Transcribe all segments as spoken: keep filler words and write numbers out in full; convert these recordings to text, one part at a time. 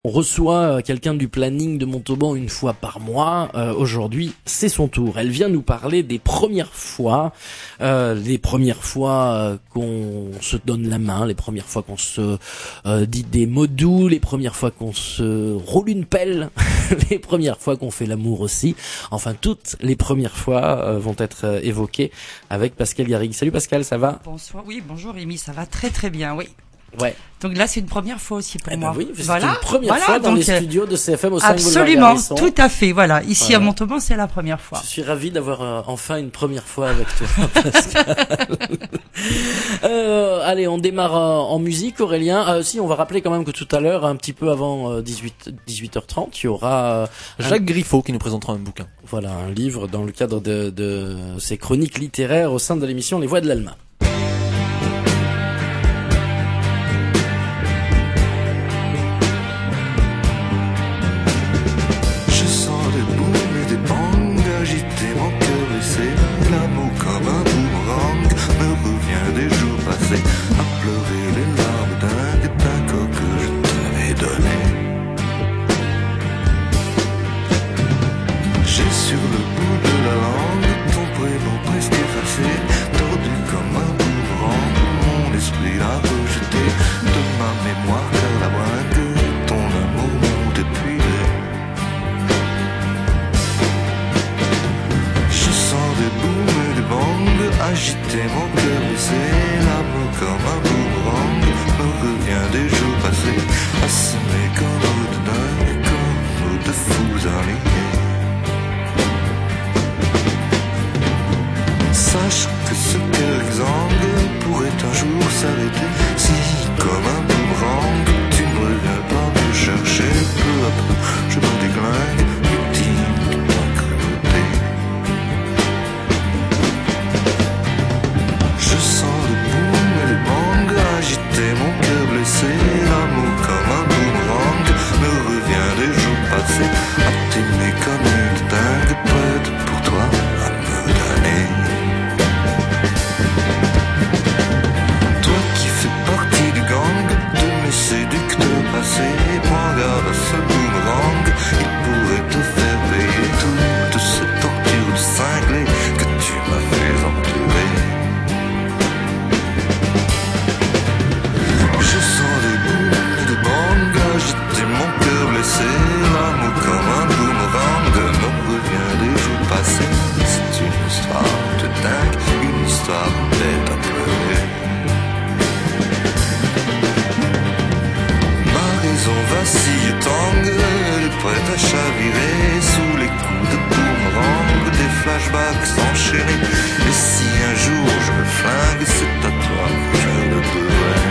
On reçoit quelqu'un du planning de Montauban une fois par mois. Euh, aujourd'hui, c'est son tour. Elle vient nous parler des premières fois, euh, les premières fois euh, qu'on se donne la main, les premières fois qu'on se euh, dit des mots doux, les premières fois qu'on se roule une pelle, les premières fois qu'on fait l'amour aussi. Enfin, toutes les premières fois euh, vont être euh, évoquées avec Pascal Garrigue. Salut Pascal, ça va? Bonsoir. Oui, bonjour Rémi, ça va très très bien, oui. Ouais. Donc là, c'est une première fois aussi pour Eh moi. ben oui, c'est voilà. une première voilà, fois dans donc, les studios de C F M au cinq boulevard absolument, Garrison. tout à fait. Voilà, ici Voilà. à Montauban, c'est la première fois. Je suis ravi d'avoir euh, enfin une première fois avec toi, Pascal. euh, allez, on démarre euh, en musique, Aurélien. Euh, si, on va rappeler quand même que tout à l'heure, un petit peu avant euh, dix-huit heures trente, il y aura euh, Jacques un... Griffo qui nous présentera un bouquin. Voilà, un livre dans le cadre de, de ses chroniques littéraires au sein de l'émission Les Voix de l'Alma. Agiter mon cœur blessé, l'amour comme un boomerang me revient des jours passés, assommé comme de dingue, comme de fous alignés. Sache que ce cœur exsangue pourrait un jour s'arrêter, si comme un boomerang tu ne reviens pas me chercher, peu à peu je me déglingue, victime de ta cruauté. Je sens le boom et le bang agiter mon cœur blessé, l'amour comme un boomerang me revient des jours passés, à t'aimer comme une dingue, prête pour toi à me damner. Toi qui fais partie du gang de mes séducteurs passés, prends garde à ce boomerang, il pourrait te faire payer toutes ces tortures de cinglé que tu m'as fait endurer. Je sens des booms et des bangs agiter mon cœur blessé, l'amour comme un boomerang me revient des jours passés. C'est une histoire de dingue, une histoire bête à pleurer. Ma raison vacille tangue, elle est prête à chavirer sous les coups de boomerang, des flashbacks enchaînés. Et si un jour je me flingue, c'est à toi que je le devrais.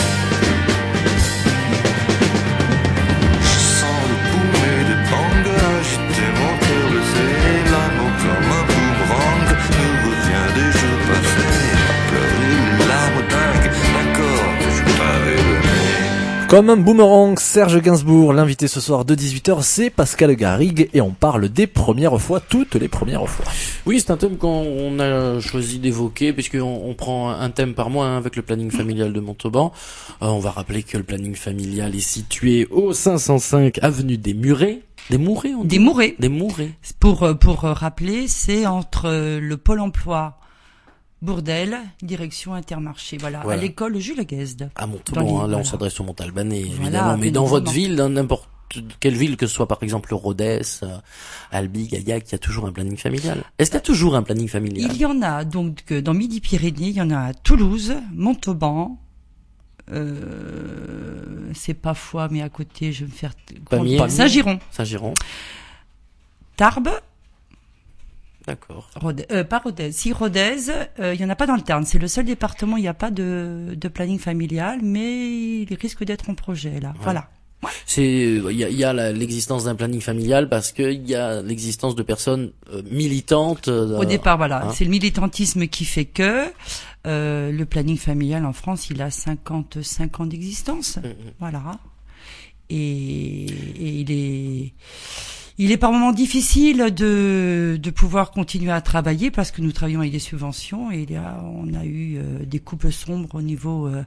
Comme un boomerang, Serge Gainsbourg, l'invité ce soir de dix-huit heures, c'est Pascal Garrigue et on parle des premières fois, toutes les premières fois. Oui, c'est un thème qu'on a choisi d'évoquer puisqu'on on prend un thème par mois hein, avec le planning familial de Montauban. Euh, on va rappeler que le planning familial est situé au cinq cent cinq avenue des Murets. Des Mourets, on dit? Des Mourets. Des Mourets. Pour, pour rappeler, c'est entre le Pôle emploi Bourdelle, direction Intermarché, voilà, voilà. À l'école Jules Guesde. À Montauban, les, hein, là voilà. On s'adresse au Montalbanais, Voilà, évidemment, mais dans votre vraiment. ville, dans n'importe quelle ville, que ce soit par exemple Rodez, euh, Albi, Gaillac, il y a toujours un planning familial. Est-ce qu'il y a toujours un planning familial? Il y en a donc dans Midi-Pyrénées, il y en a à Toulouse, Montauban, euh, c'est pas Foix, mais à côté, je vais me faire... Pamiers. Saint-Giron. Saint-Giron. Tarbes. D'accord. Rodez, euh, pas Rodez. Si Rodez, euh, il y en a pas dans le Tarn. C'est le seul département où il n'y a pas de, de planning familial, mais il risque d'être en projet là. Ouais. Voilà. Ouais. C'est il y a, y a la, l'existence d'un planning familial parce que il y a l'existence de personnes euh, militantes. Euh, Au départ, voilà, hein. C'est le militantisme qui fait que euh, le planning familial en France, il a cinquante-cinq ans d'existence. Mmh. Voilà. Et, et il est Il est par moments difficile de de pouvoir continuer à travailler parce que nous travaillons avec des subventions et là on a eu euh, des coupes sombres au niveau euh, mm.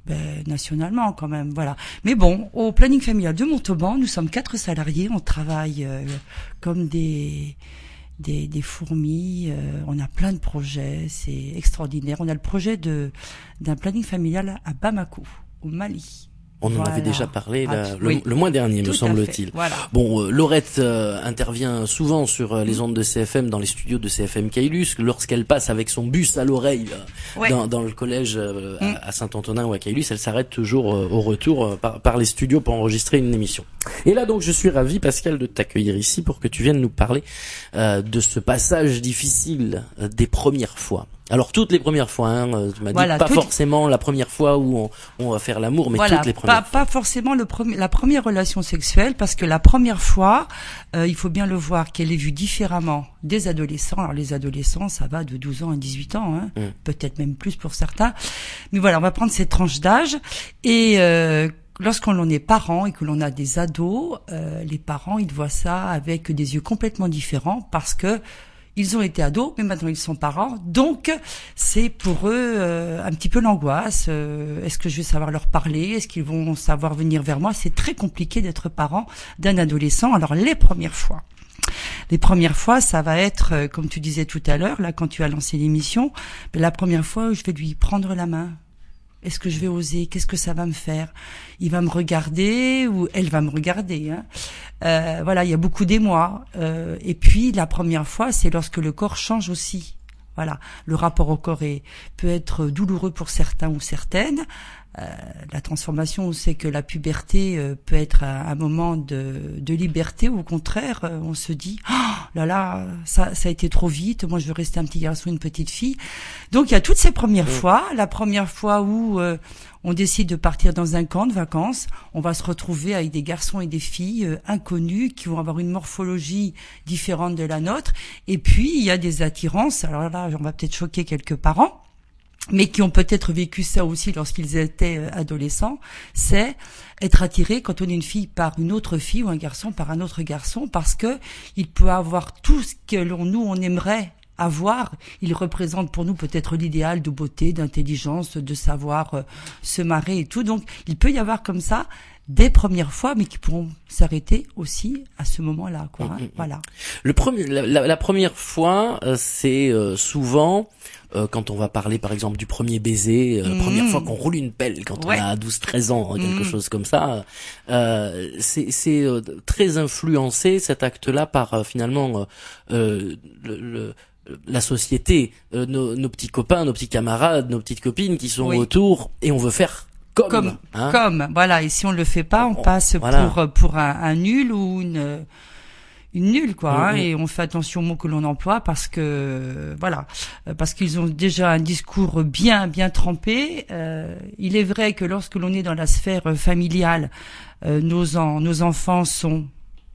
Ben, nationalement quand même, voilà. Mais bon, au planning familial de Montauban, nous sommes quatre salariés, on travaille euh, comme des des, des fourmis, euh, on a plein de projets, c'est extraordinaire. On a le projet de d'un planning familial à Bamako, au Mali. On en Voilà. avait déjà parlé Ah, là, le, oui. le mois dernier, Tout me à semble-t-il. fait, voilà. Bon, euh, Laurette euh, intervient souvent sur euh, les ondes de C F M, dans les studios de C F M Caylus, lorsqu'elle passe avec son bus à l'oreille euh, Ouais. dans, dans le collège euh, Mm. à, à Saint-Antonin ou à Caylus, elle s'arrête toujours euh, au retour euh, par, par les studios pour enregistrer une émission. Et là donc, je suis ravi, Pascal, de t'accueillir ici pour que tu viennes nous parler euh, de ce passage difficile euh, des premières fois. Alors toutes les premières fois, hein, euh, tu m'as Voilà, dit pas toutes- forcément la première fois où on, on va faire l'amour, mais voilà, toutes les premières pas, pas forcément le premier, la première relation sexuelle, parce que la première fois, euh, il faut bien le voir qu'elle est vue différemment des adolescents. Alors les adolescents, ça va de douze ans à dix-huit ans, hein, Mm. peut-être même plus pour certains. Mais voilà, on va prendre cette tranche d'âge et euh, lorsqu'on en est parent et que l'on a des ados, euh, les parents, ils voient ça avec des yeux complètement différents parce que ils ont été ados, mais maintenant ils sont parents. Donc, c'est pour eux euh, un petit peu l'angoisse. Euh, est-ce que je vais savoir leur parler? Est-ce qu'ils vont savoir venir vers moi? C'est très compliqué d'être parent d'un adolescent. Alors, les premières fois. Les premières fois, ça va être, euh, comme tu disais tout à l'heure, là, quand tu as lancé l'émission, ben, la première fois où je vais lui prendre la main. Est-ce que je vais oser? Qu'est-ce que ça va me faire? Il va me regarder ou elle va me regarder, hein. Euh, voilà, il y a beaucoup d'émoi. Euh, et puis la première fois, c'est lorsque le corps change aussi. Voilà, le rapport au corps est, peut être douloureux pour certains ou certaines. Euh, la transformation, on sait que la puberté euh, peut être un, un moment de, de liberté, ou au contraire, euh, on se dit oh, là là, ça, ça a été trop vite. Moi, je veux rester un petit garçon, une petite fille. Donc, il y a toutes ces premières Mmh. fois. La première fois où euh, on décide de partir dans un camp de vacances, on va se retrouver avec des garçons et des filles euh, inconnus qui vont avoir une morphologie différente de la nôtre. Et puis, il y a des attirances. Alors là, on va peut-être choquer quelques parents, mais qui ont peut-être vécu ça aussi lorsqu'ils étaient euh, adolescents, c'est être attiré quand on est une fille par une autre fille ou un garçon par un autre garçon, parce que il peut avoir tout ce que l'on, nous on aimerait avoir. Il représente pour nous peut-être l'idéal de beauté, d'intelligence, de savoir euh, se marrer et tout. Donc il peut y avoir comme ça des premières fois, mais qui pourront s'arrêter aussi à ce moment-là, quoi. Hein, Mmh, mmh. voilà. Le premier, la, la, la première fois, euh, c'est euh, souvent euh, quand on va parler, par exemple, du premier baiser, euh, Mmh. première fois qu'on roule une pelle, quand Ouais. on a douze treize ans, quelque Mmh. chose comme ça. Euh, c'est c'est euh, très influencé, cet acte-là, par euh, finalement euh, euh, le, le la société, euh, nos, nos petits copains, nos petits camarades, nos petites copines qui sont Oui. autour, et on veut faire comme, Comme, hein. comme, voilà. Et si on le fait pas, on On- passe voilà. pour pour un, un nul ou une une nulle, quoi. Hein, Mhm. et on fait attention aux mots que l'on emploie parce que voilà, euh, parce qu'ils ont déjà un discours bien bien trempé. Euh, il est vrai que lorsque l'on est dans la sphère euh, familiale, euh, nos en, nos enfants sont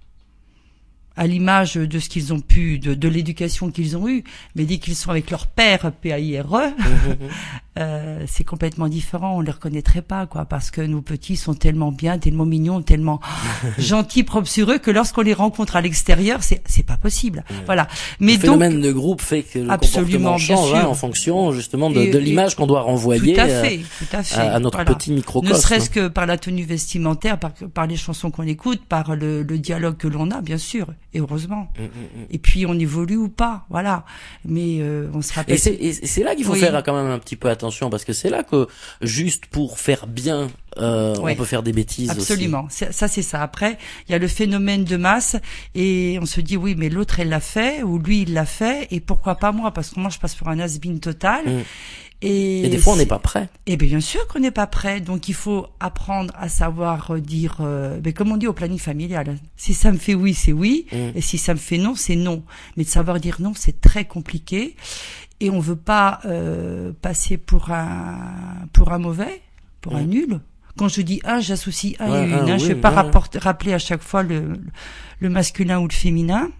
à l'image de ce qu'ils ont pu, de, de l'éducation qu'ils ont eue, mais dès qu'ils sont avec leur père, P A I R E, euh, c'est complètement différent, on les reconnaîtrait pas, quoi, parce que nos petits sont tellement bien, tellement mignons, tellement gentils, propres sur eux, que lorsqu'on les rencontre à l'extérieur, c'est, c'est pas possible. Ouais. Voilà. Mais le donc, phénomène de groupe fait que le Absolument, comportement bien change, hein, sûr. en fonction justement de, Et- de et- l'image qu'on doit renvoyer tout à euh, fait, tout à fait. à, à notre Voilà. petit microcosme. Ne serait-ce que par la tenue vestimentaire, par, par les chansons qu'on écoute, par le, le dialogue que l'on a, bien sûr, et heureusement. Mm, mm, mm. Et puis on évolue ou pas, voilà. Mais euh, on se rappelle. Et c'est, et c'est là qu'il faut Oui. faire quand même un petit peu attention, parce que c'est là que juste pour faire bien, euh, Oui. on peut faire des bêtises Absolument, C'est- ça c'est ça. Après, il y a le phénomène de masse et on se dit oui, mais l'autre elle l'a fait ou lui il l'a fait et pourquoi pas moi, parce que moi je passe pour un has-been total. Mm. Et, Et des fois on c'est- n'est pas prêt. Eh bien, bien sûr qu'on n'est pas prêt. Donc, il faut apprendre à savoir euh, dire, euh, ben, comme on dit au planning familial, si ça me fait oui, c'est oui. Mm. Et si ça me fait non, c'est non. Mais de savoir dire non, c'est très compliqué. Et on veut pas euh, passer pour un pour un mauvais, pour un Mm. nul. Quand je dis un, j'associe un Ouais, et une. un, hein. Je oui, vais pas ouais. rapporter, rappeler à chaque fois le, le masculin ou le féminin.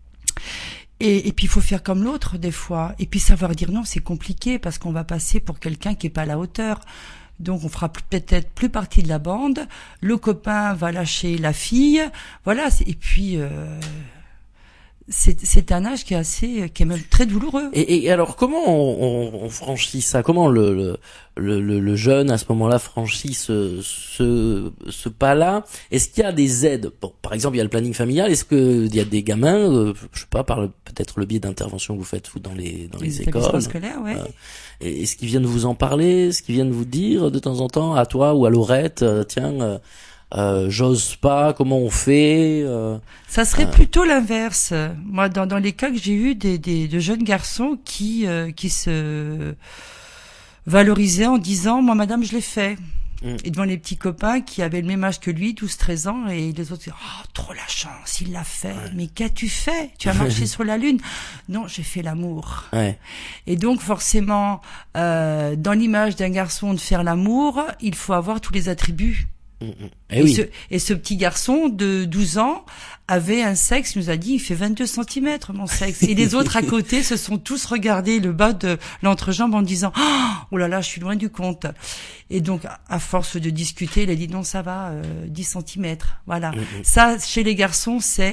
Et, et puis il faut faire comme l'autre des fois. Et puis savoir dire non, c'est compliqué parce qu'on va passer pour quelqu'un qui est pas à la hauteur. Donc on fera plus- peut-être plus partie de la bande. Le copain va lâcher la fille. Voilà. c'est- Et puis euh, c'est, c'est un âge qui est assez, qui est même très douloureux. Et, et alors, comment on, on, on franchit ça? Comment le, le, le, le jeune, à ce moment-là, franchit ce, ce, ce pas-là? Est-ce qu'il y a des aides? Bon, par exemple, il y a le planning familial. Est-ce qu'il y a des gamins, euh, je sais pas, par le, peut-être le biais d'interventions que vous faites vous, dans les, dans les, les écoles? Scolaires, ouais. Euh, est-ce qu'ils viennent vous en parler? Est-ce qu'ils viennent vous dire de temps en temps, à toi ou à Laurette, euh, tiens, euh, Euh, j'ose pas, comment on fait euh, Ça serait euh... plutôt l'inverse. Moi, dans, dans les cas que j'ai eu des, des de jeunes garçons qui euh, qui se valorisaient en disant, moi, madame, je l'ai fait. Mm. Et devant les petits copains qui avaient le même âge que lui, douze treize ans, et les autres disaient, oh, trop la chance, il l'a fait. Ouais. Mais qu'as-tu fait? Tu as marché sur la lune? Non, j'ai fait l'amour. Ouais. Et donc, forcément, euh, dans l'image d'un garçon de faire l'amour, il faut avoir tous les attributs. Et, et, oui. ce, et ce petit garçon de douze ans avait un sexe, il nous a dit, il fait vingt-deux centimètres, mon sexe. Et les autres à côté se sont tous regardés le bas de l'entrejambe en disant, oh là là, je suis loin du compte. Et donc, à force de discuter, il a dit, non, ça va, euh, dix centimètres. Voilà. Mm-hmm. Ça, chez les garçons, c'est,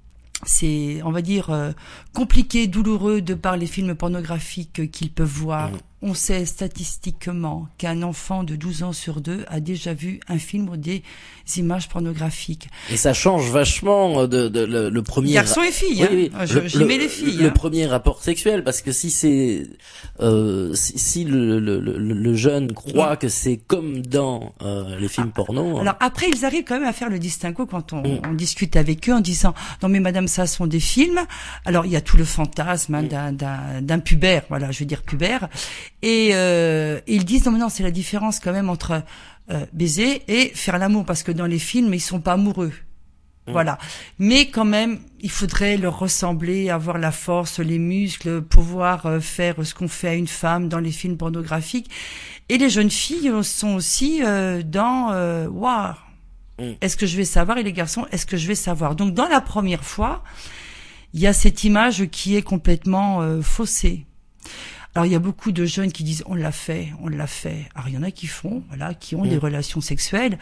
c'est, on va dire, euh, compliqué, douloureux de par les films pornographiques qu'ils peuvent voir. Mm-hmm. On sait statistiquement qu'un enfant de douze ans sur deux a déjà vu un film ou des images pornographiques. Et ça change vachement de, de, de le premier... Garçons et filles, oui, hein. Oui, je, j'y mets les filles. Le hein. premier rapport sexuel, parce que si c'est... Euh, si, si le, le, le, le jeune croit ouais. que c'est comme dans euh, les films ah, porno... Alors après, ils arrivent quand même à faire le distinguo quand on, mm. on discute avec eux en disant « Non mais madame, ça sont des films. » Alors il y a tout le fantasme hein, mm. d'un, d'un, d'un pubère, voilà, je veux dire pubère. Et euh, ils disent non mais non, c'est la différence quand même entre euh, baiser et faire l'amour, parce que dans les films ils sont pas amoureux, mmh. voilà. Mais quand même il faudrait leur ressembler, avoir la force, les muscles, pouvoir euh, faire ce qu'on fait à une femme dans les films pornographiques. Et les jeunes filles sont aussi euh, dans euh, waouh, mmh. est-ce que je vais savoir, et les garçons, est-ce que je vais savoir. Donc dans la première fois, il y a cette image qui est complètement euh, faussée. Alors il y a beaucoup de jeunes qui disent on l'a fait, on l'a fait. Alors il y en a qui font, voilà, qui ont mmh. des relations sexuelles,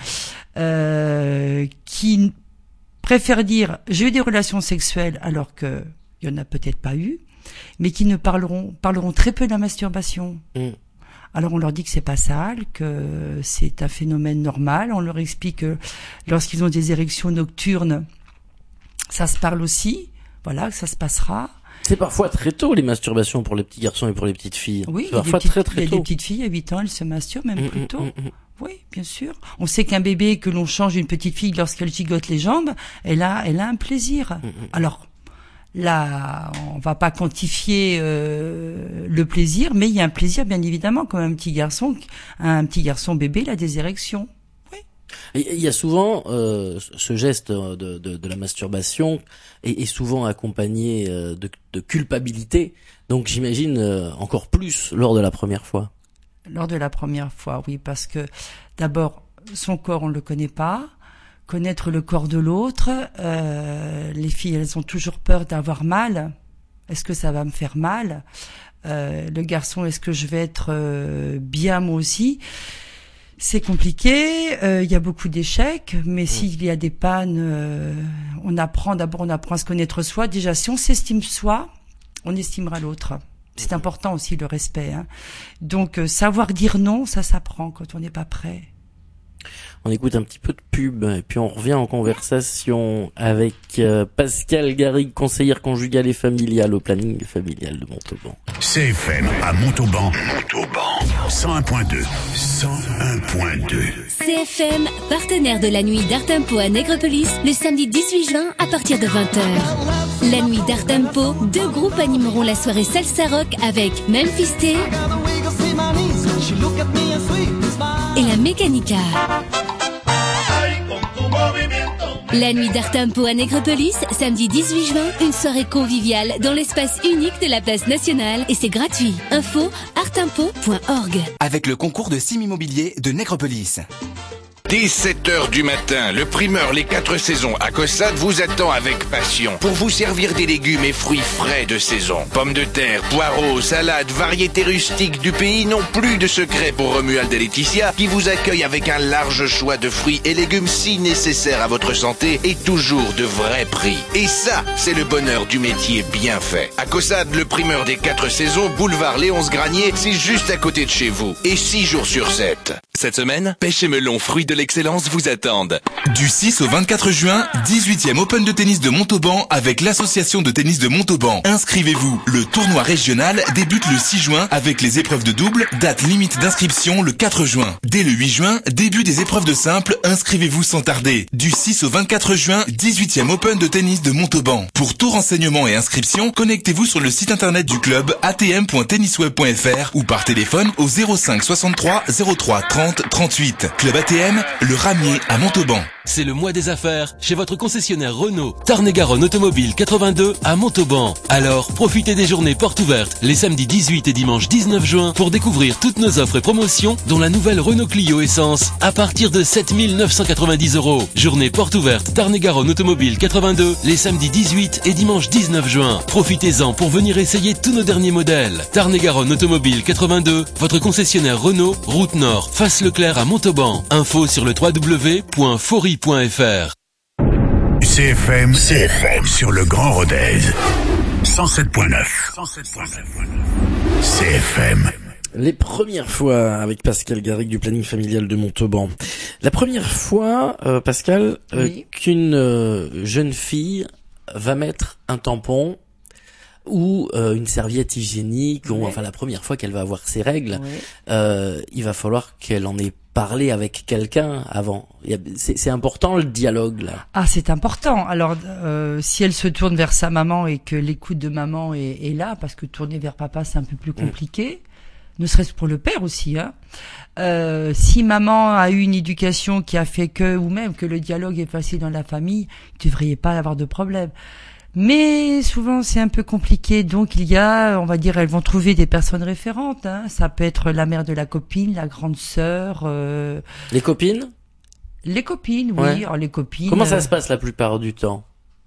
euh, qui préfèrent dire j'ai eu des relations sexuelles alors que il y en a peut-être pas eu, mais qui ne parleront parleront très peu de la masturbation. Mmh. Alors on leur dit que c'est pas sale, que c'est un phénomène normal. On leur explique que lorsqu'ils ont des érections nocturnes, ça se parle aussi, voilà, que ça se passera. C'est parfois très tôt les masturbations pour les petits garçons et pour les petites filles. Oui, c'est parfois petites, très très tôt. Il y a des petites filles à huit ans, elles se masturbent même mmh, plus tôt. Mmh, mmh. Oui, bien sûr. On sait qu'un bébé que l'on change une petite fille lorsqu'elle gigote les jambes, elle a, elle a un plaisir. Mmh. Alors là, on va pas quantifier euh, le plaisir, mais il y a un plaisir bien évidemment, comme un petit garçon, un petit garçon bébé, il a des érections. Il y a souvent euh, ce geste de, de, de la masturbation est, est souvent accompagné de, de culpabilité. Donc j'imagine euh, encore plus lors de la première fois. Lors de la première fois, oui, parce que d'abord son corps on le connaît pas, connaître le corps de l'autre. Euh, les filles elles ont toujours peur d'avoir mal. Est-ce que ça va me faire mal? euh, Le garçon, est-ce que je vais être euh, bien moi aussi? C'est compliqué, il euh, y a beaucoup d'échecs, mais mmh. s'il y a des pannes, euh, on apprend d'abord, on apprend à se connaître soi. Déjà, si on s'estime soi, on estimera l'autre. C'est mmh. important aussi le respect. Hein. Donc, euh, savoir dire non, ça s'apprend quand on n'est pas prêt. On écoute un petit peu de pub et puis on revient en conversation avec euh, Pascale Garrigue, conseillère conjugale et familiale au planning familial de Montauban. C F M à Montauban. Montauban. cent un point deux. cent un point deux. C F M, partenaire de la nuit d'Art Tempo à Nègrepelisse, le samedi dix-huit juin à partir de vingt heures. La nuit d'Art Tempo, deux groupes animeront la soirée salsa rock avec Memphis T et la Mécanica. La nuit d'Art Tempo à Nègrepelisse, samedi dix-huit juin, une soirée conviviale dans l'espace unique de la place nationale et c'est gratuit. Info artempo point org. Avec le concours de Sim Immobilier de Nègrepelisse. Dès sept heures du matin, le primeur Les Quatre Saisons à Caussade vous attend avec passion pour vous servir des légumes et fruits frais de saison. Pommes de terre, poireaux, salades, variétés rustiques du pays n'ont plus de secret pour Romuald et Laetitia qui vous accueillent avec un large choix de fruits et légumes si nécessaires à votre santé et toujours de vrais prix. Et ça, c'est le bonheur du métier bien fait. À Caussade, le primeur des Quatre Saisons, boulevard Léonce Granier, c'est juste à côté de chez vous. Et six jours sur sept. Cette semaine, pêche et melon, fruits de l'excellence vous attendent. Du six au vingt-quatre juin, dix-huitième Open de tennis de Montauban avec l'association de tennis de Montauban. Inscrivez-vous. Le tournoi régional débute le six juin avec les épreuves de double, date limite d'inscription le quatre juin. Dès le huit juin, début des épreuves de simple, inscrivez-vous sans tarder. Du six au vingt-quatre juin, dix-huitième Open de tennis de Montauban. Pour tout renseignement et inscription, connectez-vous sur le site internet du club a t m point tennisweb point f r ou par téléphone au zéro cinq soixante-trois zéro trois trente trente-huit. Club A T M, le Ramier à Montauban. C'est le mois des affaires chez votre concessionnaire Renault. Tarn-et-Garonne Automobile quatre-vingt-deux à Montauban. Alors, profitez des journées portes ouvertes les samedis dix-huit et dimanche dix-neuf juin pour découvrir toutes nos offres et promotions dont la nouvelle Renault Clio Essence à partir de sept mille neuf cent quatre-vingt-dix euros. Journée porte ouverte Tarn-et-Garonne Automobile quatre-vingt-deux les samedis dix-huit et dimanche dix-neuf juin. Profitez-en pour venir essayer tous nos derniers modèles. Tarn-et-Garonne Automobile quatre-vingt-deux, votre concessionnaire Renault, route nord, face Leclerc à Montauban. Info sur le w w w point fory point f r. C F M, C F M sur le Grand Rodez. cent sept point neuf. C F M. Les premières fois avec Pascal Garrigue du planning familial de Montauban. La première fois, euh, Pascal, euh, oui. qu'une euh, jeune fille va mettre un tampon ou euh, une serviette hygiénique, oui. ou enfin la première fois qu'elle va avoir ses règles, oui. euh, il va falloir qu'elle en ait parlé avec quelqu'un avant. Il y a, c'est, c'est important le dialogue là. Ah, c'est important. Alors, euh, si elle se tourne vers sa maman et que l'écoute de maman est, est là, parce que tourner vers papa c'est un peu plus compliqué, mmh. ne serait-ce pour le père aussi. Hein. Euh, si maman a eu une éducation qui a fait que, ou même que le dialogue est facile dans la famille, il ne devrait pas avoir de problème. Mais souvent c'est un peu compliqué, donc il y a, on va dire, elles vont trouver des personnes référentes. Hein. Ça peut être la mère de la copine, la grande sœur. Euh... Les copines ? Les copines, oui. Ouais. Alors, les copines. Comment ça euh... se passe la plupart du temps ?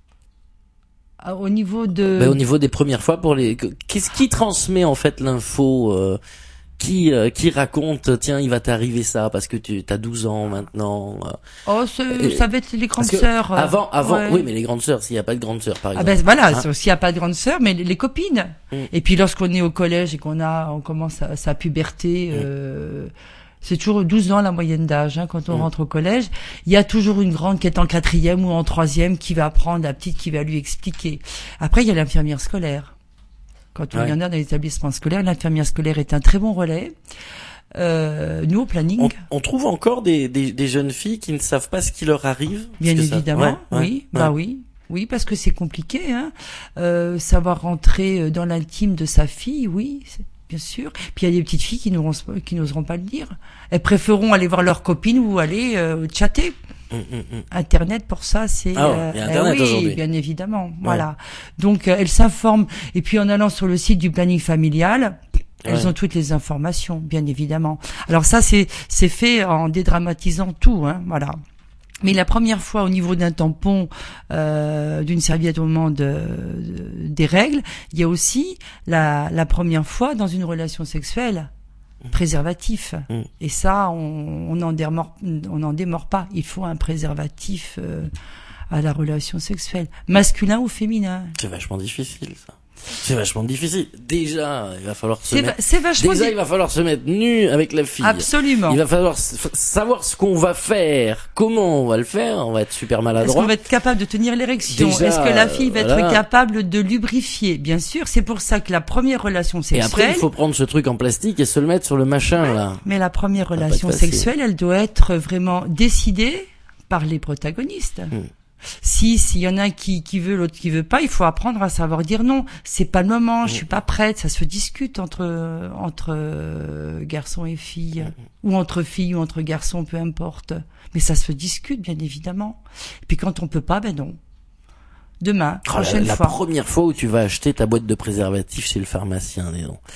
Au niveau de. Ben, au niveau des premières fois, pour les. Qu'est-ce qui transmet en fait l'info euh... Qui euh, qui raconte, tiens, il va t'arriver ça parce que tu as douze ans maintenant. Oh, ce, ça va être les grandes sœurs. Euh, avant, avant, ouais. oui, mais les grandes sœurs, s'il n'y a pas de grandes sœurs, par exemple. Ah ben voilà, hein? s'il n'y a pas de grandes sœurs, mais les, les copines. Mm. Et puis lorsqu'on est au collège et qu'on a, on commence à, sa puberté, mm. euh, c'est toujours douze ans la moyenne d'âge, hein, quand on mm. rentre au collège. Il y a toujours une grande qui est en quatrième ou en troisième qui va apprendre, la petite qui va lui expliquer. Après, il y a l'infirmière scolaire. Quand on ouais. y en a dans les établissements scolaires, l'infirmière scolaire est un très bon relais. Euh, nous, au planning... On, on trouve encore des, des, des jeunes filles qui ne savent pas ce qui leur arrive. Bien évidemment, ça... ouais, oui. Ouais, bah ouais. oui. Oui, parce que c'est compliqué. Hein. Euh, savoir rentrer dans l'intime de sa fille, oui, c'est, bien sûr. Puis il y a des petites filles qui n'oseront, qui n'oseront pas le dire. Elles préféreront aller voir leur copine ou aller euh, chatter. Mmh, mmh. Internet pour ça c'est ah ouais, il y a Internet euh, oui, aujourd'hui. Bien évidemment, ouais. Voilà. Donc euh, elles s'informent et puis en allant sur le site du planning familial, elles ouais. ont toutes les informations, bien évidemment. Alors ça c'est c'est fait en dédramatisant tout, hein, voilà. Mais la première fois au niveau d'un tampon, euh, d'une serviette au moment de, de, des règles, il y a aussi la la première fois dans une relation sexuelle. Préservatif. Mmh. Et ça, on on n'en démord, on n'en démord pas. Il faut un préservatif euh, à la relation sexuelle, masculin ou féminin. C'est vachement difficile, ça. C'est vachement difficile. Déjà, il va falloir se c'est mettre. Va, c'est vachement Déjà, di... il va falloir se mettre nu avec la fille. Absolument. Il va falloir savoir ce qu'on va faire, comment on va le faire. On va être super maladroit. Est-ce qu'on va être capable de tenir l'érection? Déjà, est-ce que la fille va voilà. être capable de lubrifier? Bien sûr. C'est pour ça que la première relation sexuelle. Et après, il faut prendre ce truc en plastique et se le mettre sur le machin là. Mais la première relation sexuelle, elle doit être vraiment décidée par les protagonistes. Hmm. Si s'il y en a un qui qui veut, l'autre qui veut pas, il faut apprendre à savoir dire non. C'est pas le moment, je suis pas prête. Ça se discute entre entre euh, garçons et filles, ou entre filles ou entre garçons, peu importe. Mais ça se discute bien évidemment. Et puis quand on peut pas, ben non. Demain, oh, prochaine la, fois. La première fois où tu vas acheter ta boîte de préservatifs chez le pharmacien, dis donc.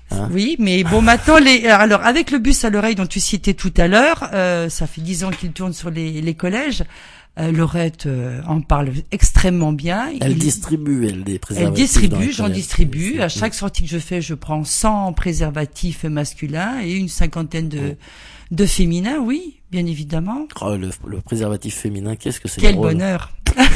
Hein oui, mais bon, maintenant, les, alors, avec le bus à l'oreille dont tu citais tout à l'heure, euh, ça fait dix ans qu'il tourne sur les, les collèges. Euh, Laurette euh, en parle extrêmement bien. Elle Il, distribue, elle, des préservatifs. Elle distribue, dans j'en les distribue. collèges. À chaque sortie que je fais, je prends cent préservatifs masculins et une cinquantaine de, Mm. de féminins, oui, bien évidemment. Oh, le, le préservatif féminin, qu'est-ce que c'est Quel drôle. bonheur.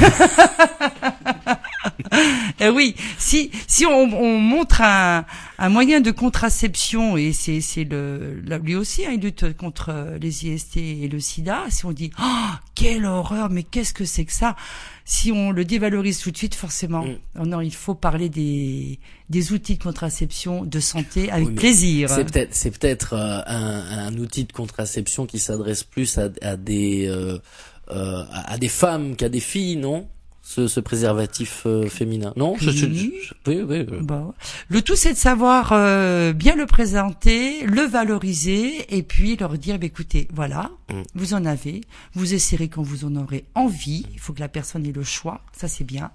Eh oui, si si on, on montre un, un moyen de contraception et c'est c'est le là, lui aussi hein, il lutte contre les I S T et le sida. Si on dit oh quelle horreur, mais qu'est-ce que c'est que ça? Si on le dévalorise tout de suite, forcément, Mm. oh non, il faut parler des des outils de contraception de santé avec Oui, mais plaisir. C'est peut-être, c'est peut-être euh, un, un outil de contraception qui s'adresse plus à, à des euh, euh, à, à des femmes qu'à des filles, non? Ce, ce préservatif euh, féminin, non? Je, je, je, je- oui, oui. euh. Bon. Le tout, c'est de savoir euh, bien le présenter, le valoriser, et puis leur dire, bah, écoutez, voilà, Mm. vous en avez, vous essayerez quand vous en aurez envie. Il faut que la personne ait le choix, ça c'est bien.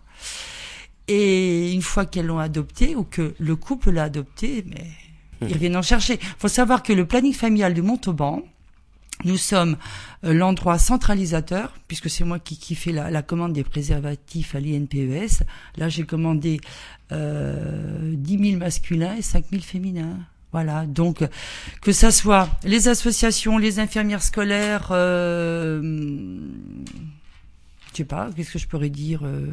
Et une fois qu'elles l'ont adopté ou que le couple l'a adopté, mais Mm. ils reviennent en chercher. Il faut savoir que le planning familial de Montauban, nous sommes euh, l'endroit centralisateur, puisque c'est moi qui, qui fais la, la commande des préservatifs à l'I N P E S. Là, j'ai commandé euh, dix mille masculins et cinq mille féminins. Voilà, donc que ça soit les associations, les infirmières scolaires, euh, je sais pas, qu'est-ce que je pourrais dire, euh,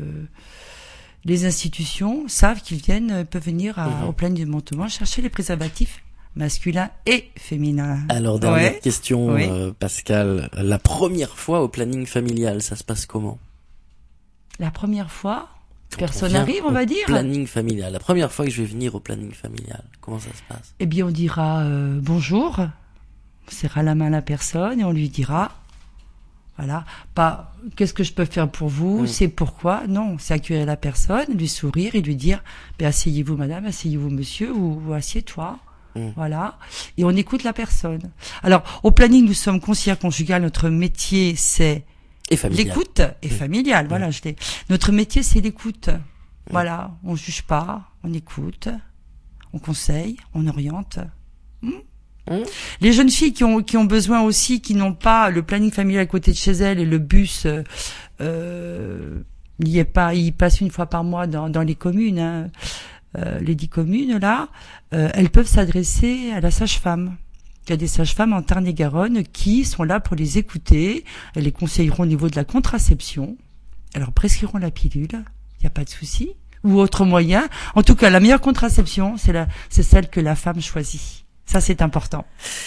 les institutions savent qu'ils viennent, peuvent venir à, Mhm. au planning de Montauban chercher les préservatifs masculins et féminins. Alors dernière Ouais. question, Oui. euh, Pascal, la première fois au planning familial, ça se passe comment? La première fois, Quand personne vient n'arrive, on au va dire. Planning familial, la première fois que je vais venir au planning familial, comment ça se passe? Eh bien, on dira euh, bonjour, on serrera la main à la personne et on lui dira, voilà, pas qu'est-ce que je peux faire pour vous, Mm. c'est pourquoi, non, c'est accueillir la personne, lui sourire et lui dire, ben, asseyez-vous madame, asseyez-vous monsieur, ou, ou assieds-toi. Mm. Voilà, et on écoute la personne. Alors, au planning, nous sommes conseillères conjugales. Notre métier, c'est Et familial. l'écoute et familial. Voilà, je l'ai. Notre métier, c'est l'écoute. Voilà, on juge pas, on écoute, on conseille, on oriente. Hmm. Hmm. Les jeunes filles qui ont qui ont besoin aussi, qui n'ont pas le planning familial à côté de chez elles et le bus, euh, euh, il y est pas, il passe une fois par mois dans dans les communes. Hein. Euh, les dix communes là, euh, elles peuvent s'adresser à la sage-femme. Il y a des sages-femmes en Tarn-et-Garonne qui sont là pour les écouter. Elles les conseilleront au niveau de la contraception. Elles leur prescriront la pilule. Il n'y a pas de souci. Ou autre moyen. En tout cas, la meilleure contraception, c'est la, c'est celle que la femme choisit. Ça, c'est important.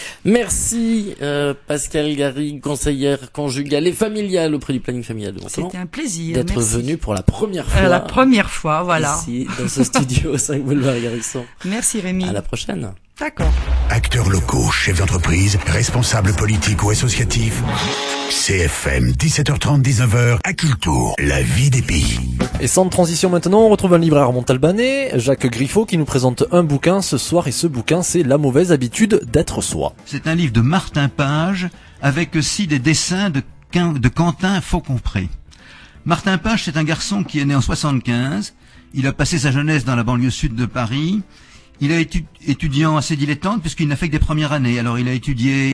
Merci euh, Pascal Garrigue, conseillère conjugale et familiale auprès du planning familial de Montauban, C'était un plaisir. d'être Merci. venu pour la première fois Euh, la première fois, voilà. ici dans ce studio cinq boulevard Garrison. Merci Rémi. À la prochaine. D'accord. Acteurs locaux, chefs d'entreprise, responsables politiques ou associatifs. C F M, dix-sept heures trente, dix-neuf heures, à Cultour, la vie des pays. Et sans transition maintenant, on retrouve un libraire montalbanais, Jacques Griffot, qui nous présente un bouquin ce soir, et ce bouquin, c'est La mauvaise habitude d'être soi. C'est un livre de Martin Page, avec aussi des dessins de, Quin- de Quentin Faucompré. Martin Page, c'est un garçon qui est né en soixante-quinze. Il a passé sa jeunesse dans la banlieue sud de Paris. Il a été étudiant assez dilettante puisqu'il n'a fait que des premières années. Alors il a étudié